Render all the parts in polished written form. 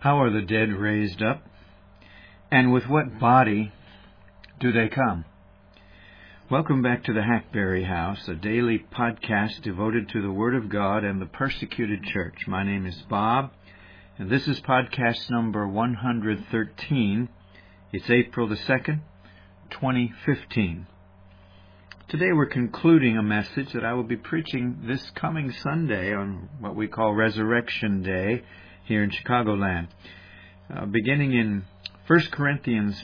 How are the dead raised up? And with what body do they come? Welcome back to the Hackberry House, a daily podcast devoted to the Word of God and the persecuted church. My name is Bob, and this is podcast number 113. It's April the 2nd, 2015. Today we're concluding a message that I will be preaching this coming Sunday on what we call Resurrection Day here in Chicagoland. Beginning in 1 Corinthians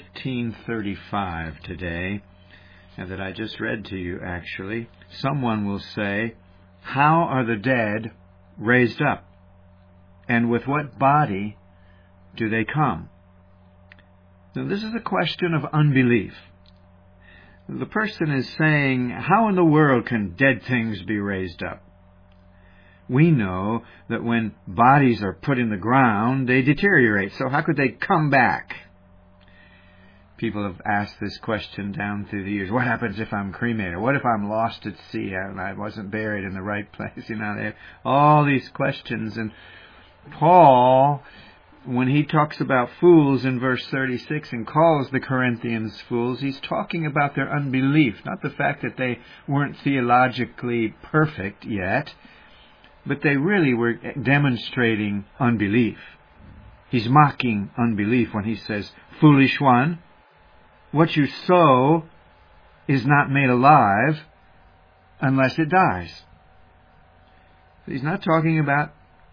15:35 today, and that I just read to you actually. Someone will say, how are the dead raised up? And with what body do they come? Now, this is a question of unbelief. The person is saying, how in the world can dead things be raised up? We know that when bodies are put in the ground, they deteriorate. So how could they come back? People have asked this question down through the years. What happens if I'm cremated? What if I'm lost at sea and I wasn't buried in the right place? They have all these questions. And Paul, when he talks about fools in verse 36 and calls the Corinthians fools, he's talking about their unbelief, not the fact that they weren't theologically perfect yet, but they really were demonstrating unbelief. He's mocking unbelief when he says, foolish one, what you sow is not made alive unless it dies. He's not talking about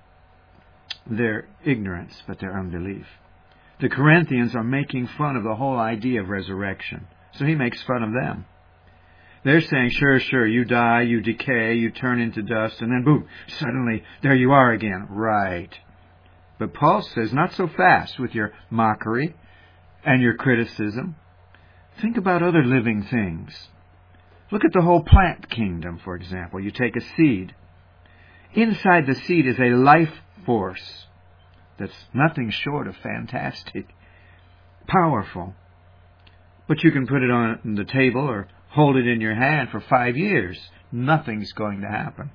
their ignorance, but their unbelief. The Corinthians are making fun of the whole idea of resurrection, so he makes fun of them. They're saying, sure, you die, you decay, you turn into dust, and then boom, suddenly there you are again. Right. But Paul says, not so fast with your mockery and your criticism. Think about other living things. Look at the whole plant kingdom, for example. You take a seed. Inside the seed is a life force that's nothing short of fantastic, powerful. But you can put it on the table or hold it in your hand for 5 years. Nothing's going to happen.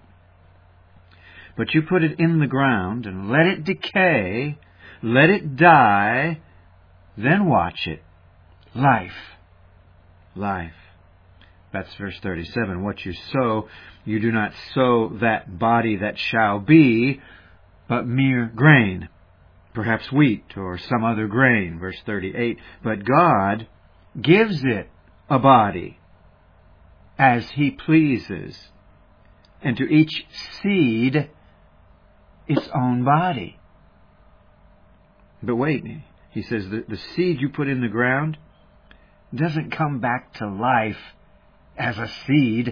But you put it in the ground and let it decay, let it die, then watch it. Life. That's verse 37. What you sow, you do not sow that body that shall be, but mere grain, perhaps wheat or some other grain. Verse 38. But God gives it a body as He pleases, and to each seed its own body. But wait, he says the seed you put in the ground doesn't come back to life as a seed.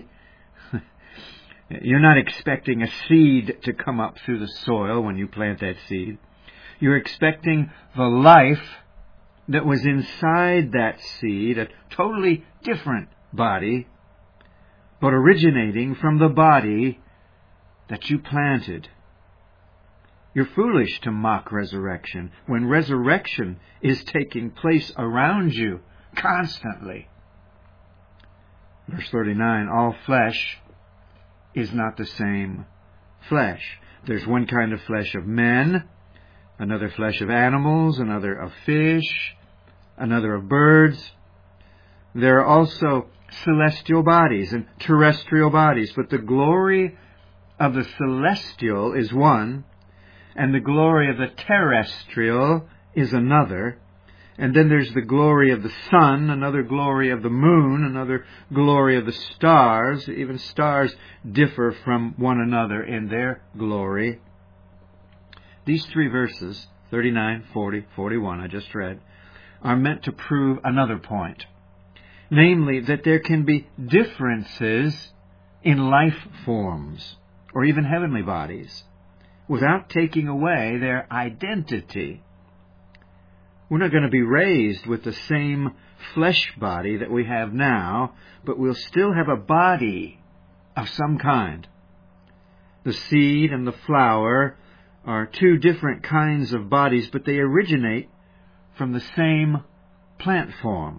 You're not expecting a seed to come up through the soil when you plant that seed. You're expecting the life that was inside that seed, a totally different body, but originating from the body that you planted. You're foolish to mock resurrection when resurrection is taking place around you constantly. Verse 39, all flesh is not the same flesh. There's one kind of flesh of men, another flesh of animals, another of fish, another of birds. There are also celestial bodies and terrestrial bodies, but the glory of the celestial is one, and the glory of the terrestrial is another. And then there's the glory of the sun, another glory of the moon, another glory of the stars. Even stars differ from one another in their glory. These three verses, 39, 40, 41, I just read, are meant to prove another point. Namely, that there can be differences in life forms, or even heavenly bodies, without taking away their identity. We're not going to be raised with the same flesh body that we have now, but we'll still have a body of some kind. The seed and the flower are two different kinds of bodies, but they originate from the same plant form.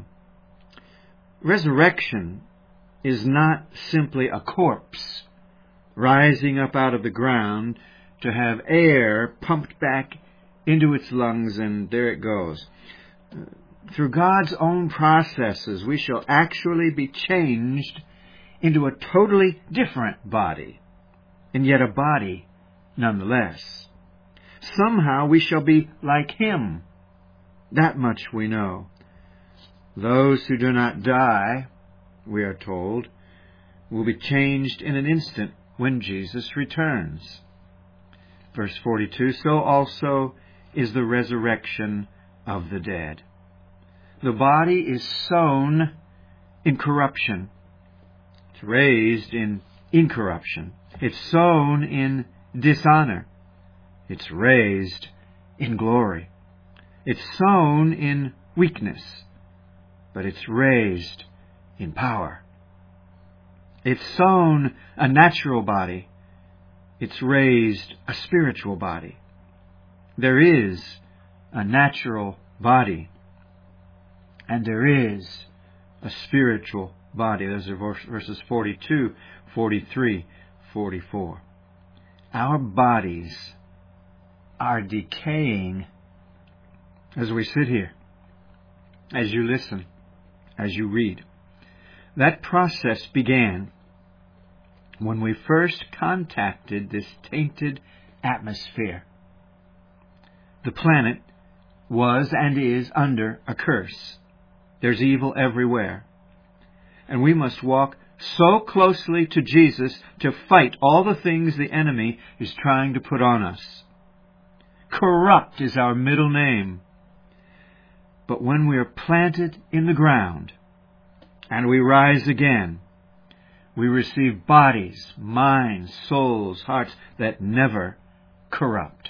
Resurrection is not simply a corpse rising up out of the ground to have air pumped back into its lungs, and there it goes. Through God's own processes, we shall actually be changed into a totally different body, and yet a body nonetheless. Somehow we shall be like Him. That much we know. Those who do not die, we are told, will be changed in an instant when Jesus returns. Verse 42, so also is the resurrection of the dead. The body is sown in corruption. It's raised in incorruption. It's sown in dishonor. It's raised in glory. It's sown in weakness, but it's raised in power. It's sown a natural body. It's raised a spiritual body. There is a natural body, and there is a spiritual body. Those are verses 42, 43, 44. Our bodies are decaying as we sit here, as you listen, as you read. That process began when we first contacted this tainted atmosphere. The planet was and is under a curse. There's evil everywhere. And we must walk so closely to Jesus to fight all the things the enemy is trying to put on us. Corrupt is our middle name. But when we are planted in the ground and we rise again, we receive bodies, minds, souls, hearts that never corrupt.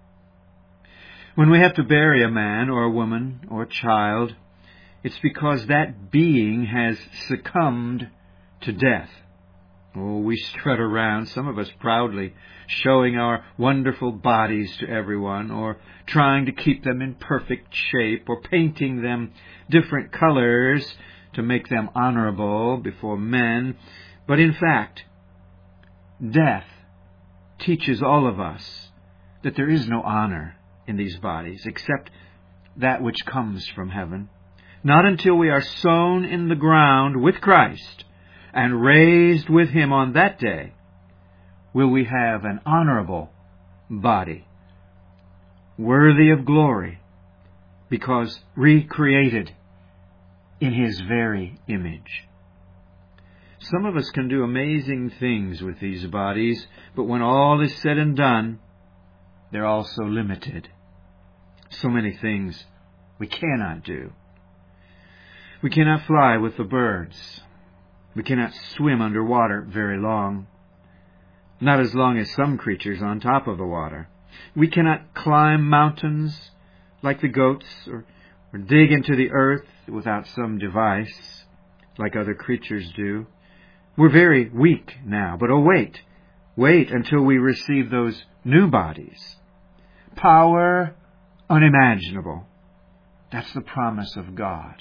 When we have to bury a man or a woman or a child, it's because that being has succumbed to death. Oh, we strut around, some of us proudly, showing our wonderful bodies to everyone, or trying to keep them in perfect shape, or painting them different colors to make them honorable before men. But in fact, death teaches all of us that there is no honor in these bodies except that which comes from heaven. Not until we are sown in the ground with Christ and raised with Him on that day will we have an honorable body, worthy of glory, because recreated in His very image. Some of us can do amazing things with these bodies, but when all is said and done, they're also limited. So many things we cannot do. We cannot fly with the birds. We cannot swim underwater very long. Not as long as some creatures on top of the water. We cannot climb mountains like the goats, or dig into the earth without some device like other creatures do. We're very weak now, but wait until we receive those new bodies. Power unimaginable. That's the promise of God.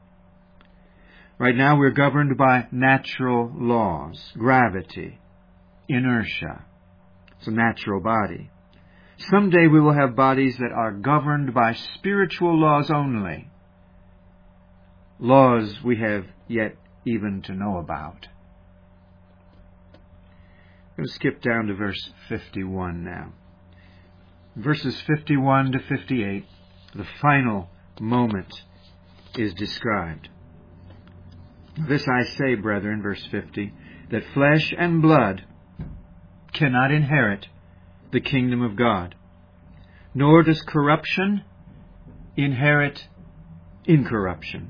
Right now we're governed by natural laws, gravity, inertia. It's a natural body. Someday we will have bodies that are governed by spiritual laws only. Laws we have yet even to know about. I'm going to skip down to verse 51 now. Verses 51 to 58, the final moment is described. This I say, brethren, verse 50, that flesh and blood cannot inherit the kingdom of God, nor does corruption inherit incorruption.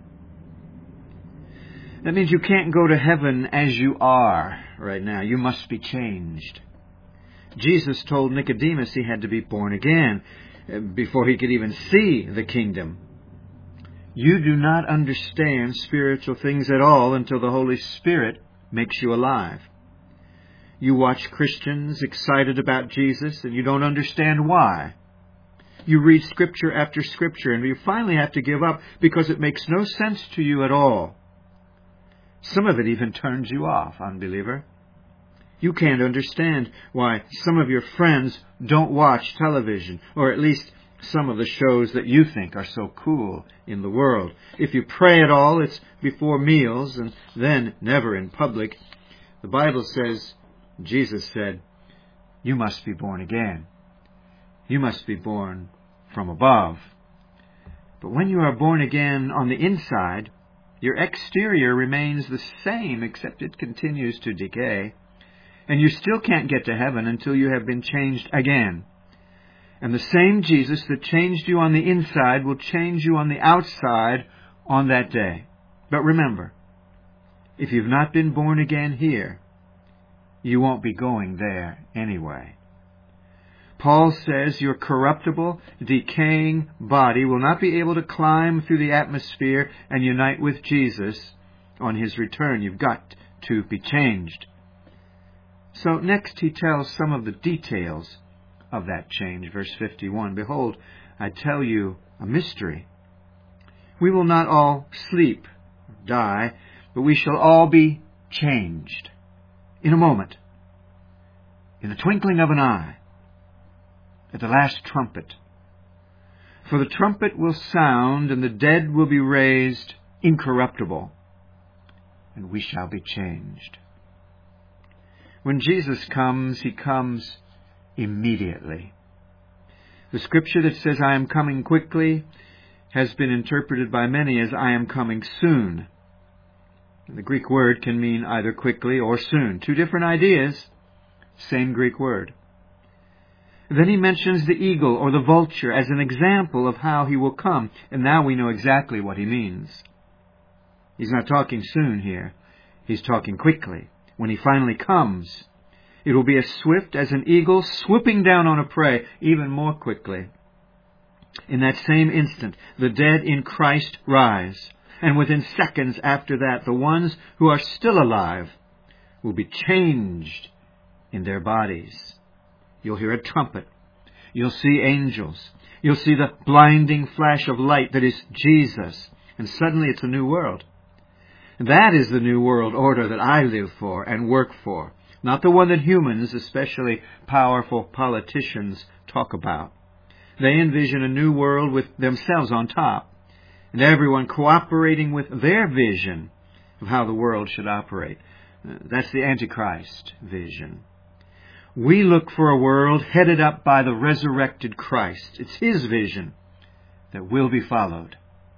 That means you can't go to heaven as you are right now. You must be changed. Jesus told Nicodemus he had to be born again before he could even see the kingdom. You do not understand spiritual things at all until the Holy Spirit makes you alive. You watch Christians excited about Jesus and you don't understand why. You read Scripture after Scripture and you finally have to give up because it makes no sense to you at all. Some of it even turns you off, unbeliever. You can't understand why some of your friends don't watch television, or at least some of the shows that you think are so cool in the world. If you pray at all, it's before meals and then never in public. The Bible says, Jesus said, you must be born again. You must be born from above. But when you are born again on the inside, your exterior remains the same, except it continues to decay. And you still can't get to heaven until you have been changed again. And the same Jesus that changed you on the inside will change you on the outside on that day. But remember, if you've not been born again here, you won't be going there anyway. Paul says your corruptible, decaying body will not be able to climb through the atmosphere and unite with Jesus on His return. You've got to be changed. So next he tells some of the details of that change. Verse 51, behold, I tell you a mystery. We will not all sleep, die, but we shall all be changed in a moment, in the twinkling of an eye, at the last trumpet. For the trumpet will sound, and the dead will be raised incorruptible, and we shall be changed. When Jesus comes, He comes immediately. The scripture that says, I am coming quickly, has been interpreted by many as I am coming soon. The Greek word can mean either quickly or soon. Two different ideas, same Greek word. Then he mentions the eagle or the vulture as an example of how He will come. And now we know exactly what he means. He's not talking soon here. He's talking quickly. When He finally comes, it will be as swift as an eagle swooping down on a prey, even more quickly. In that same instant, the dead in Christ rise. And within seconds after that, the ones who are still alive will be changed in their bodies. You'll hear a trumpet. You'll see angels. You'll see the blinding flash of light that is Jesus. And suddenly it's a new world. And that is the new world order that I live for and work for. Not the one that humans, especially powerful politicians, talk about. They envision a new world with themselves on top, and everyone cooperating with their vision of how the world should operate. That's the Antichrist vision. We look for a world headed up by the resurrected Christ. It's His vision that will be followed.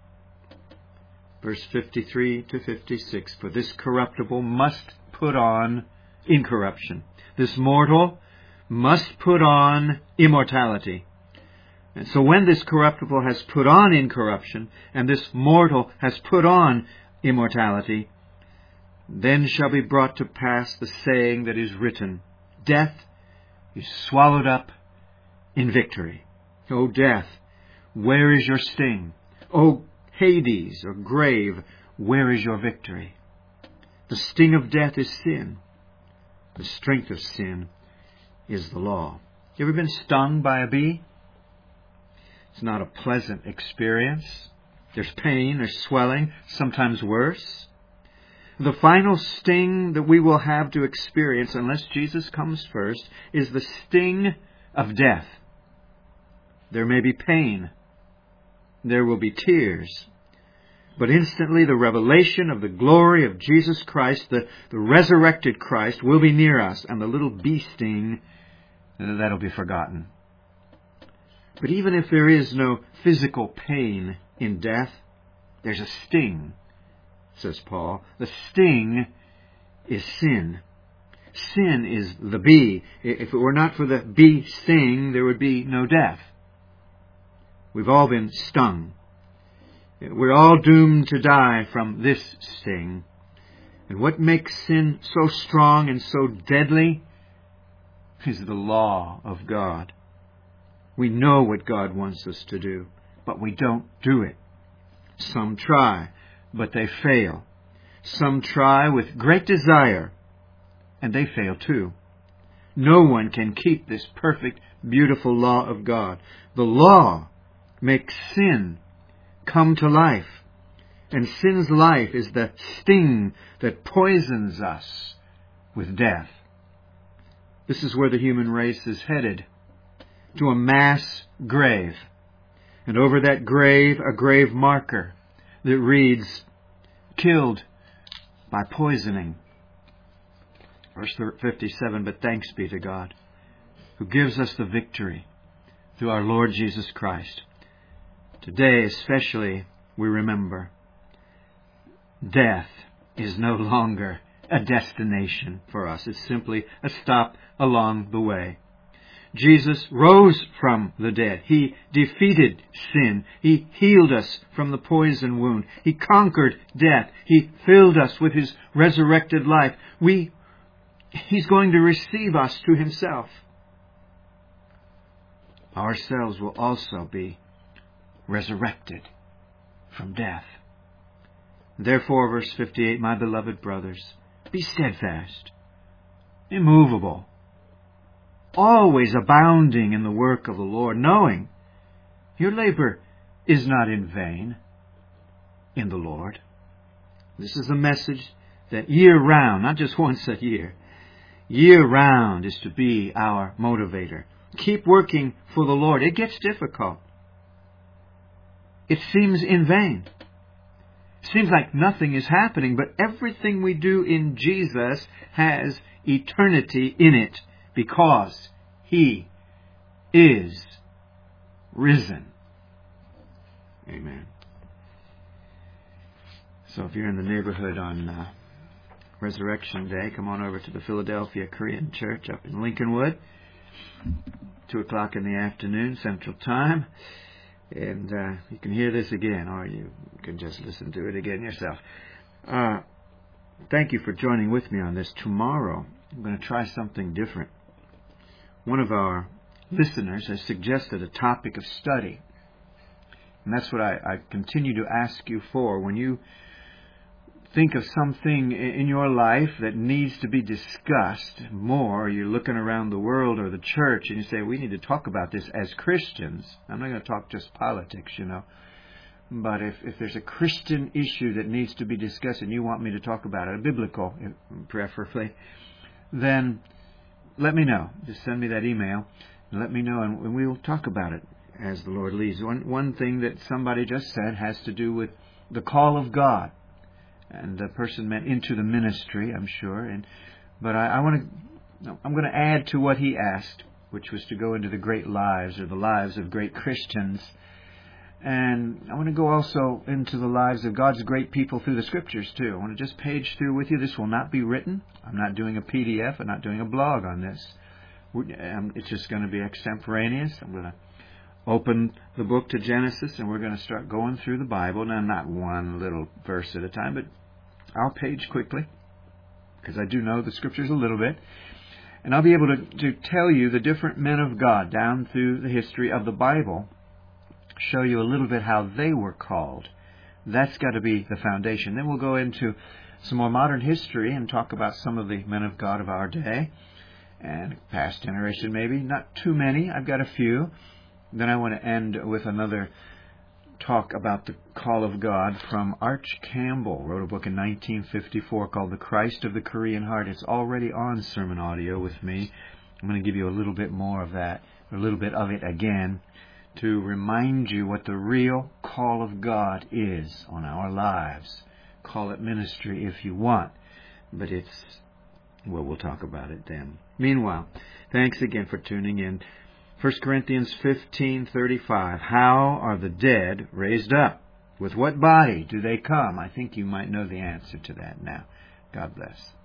Verse 53 to 56, for this corruptible must put on incorruption. This mortal must put on immortality. And so when this corruptible has put on incorruption, and this mortal has put on immortality, then shall be brought to pass the saying that is written, death is swallowed up in victory. O death, where is your sting? O Hades, or grave, where is your victory? The sting of death is sin. The strength of sin is the law. You ever been stung by a bee? It's not a pleasant experience. There's pain, there's swelling, sometimes worse. The final sting that we will have to experience, unless Jesus comes first, is the sting of death. There may be pain. There will be tears. But instantly the revelation of the glory of Jesus Christ, the resurrected Christ, will be near us, and the little bee sting, that'll be forgotten. But even if there is no physical pain in death, there's a sting, says Paul. The sting is sin. Sin is the bee. If it were not for the bee sting, there would be no death. We've all been stung. We're all doomed to die from this sting. And what makes sin so strong and so deadly is the law of God. We know what God wants us to do, but we don't do it. Some try, but they fail. Some try with great desire, and they fail too. No one can keep this perfect, beautiful law of God. The law makes sin come to life, and sin's life is the sting that poisons us with death. This is where the human race is headed, to a mass grave. And over that grave, a grave marker that reads, killed by poisoning. Verse 57, but thanks be to God, who gives us the victory through our Lord Jesus Christ. Today especially we remember death is no longer a destination for us. It's simply a stop along the way. Jesus rose from the dead. He defeated sin. He healed us from the poison wound. He conquered death. He filled us with His resurrected life. He's going to receive us to Himself. Ourselves will also be resurrected from death. Therefore, verse 58, my beloved brothers, be steadfast, immovable, always abounding in the work of the Lord, knowing your labor is not in vain in the Lord. This is a message that year-round, not just once a year-round is to be our motivator. Keep working for the Lord. It gets difficult. It seems in vain. It seems like nothing is happening, but everything we do in Jesus has eternity in it because He is risen. Amen. So if you're in the neighborhood on Resurrection Day, come on over to the Philadelphia Korean Church up in Lincolnwood, 2 o'clock in the afternoon, Central Time. And you can hear this again, or you can just listen to it again yourself. Thank you for joining with me on this. Tomorrow, I'm going to try something different. One of our listeners has suggested a topic of study. And that's what I continue to ask you for. When you think of something in your life that needs to be discussed more, you're looking around the world or the church and you say, we need to talk about this as Christians. I'm not going to talk just politics, But if there's a Christian issue that needs to be discussed and you want me to talk about it, a biblical preferably, then let me know. Just send me that email and let me know, and we'll talk about it as the Lord leads. One thing that somebody just said has to do with the call of God. And the person meant into the ministry, I'm sure. But I'm going to add to what he asked, which was to go into the great lives or the lives of great Christians. And I want to go also into the lives of God's great people through the Scriptures too. I want to just page through with you. This will not be written. I'm not doing a PDF. I'm not doing a blog on this. It's just going to be extemporaneous. I'm going to open the book to Genesis, and we're going to start going through the Bible. Now, not one little verse at a time, but I'll page quickly, because I do know the Scriptures a little bit. And I'll be able to tell you the different men of God down through the history of the Bible, show you a little bit how they were called. That's got to be the foundation. Then we'll go into some more modern history and talk about some of the men of God of our day, and past generation maybe. Not too many. I've got a few. Then I want to end with another talk about the call of God from Arch Campbell. Wrote a book in 1954 called The Christ of the Korean Heart. It's already on Sermon Audio with me. I'm going to give you a little bit more of that, a little bit of it again, to remind you what the real call of God is on our lives. Call it ministry if you want, but we'll talk about it then. Meanwhile, thanks again for tuning in. 1 Corinthians 15:35. How are the dead raised up? With what body do they come? I think you might know the answer to that now. God bless.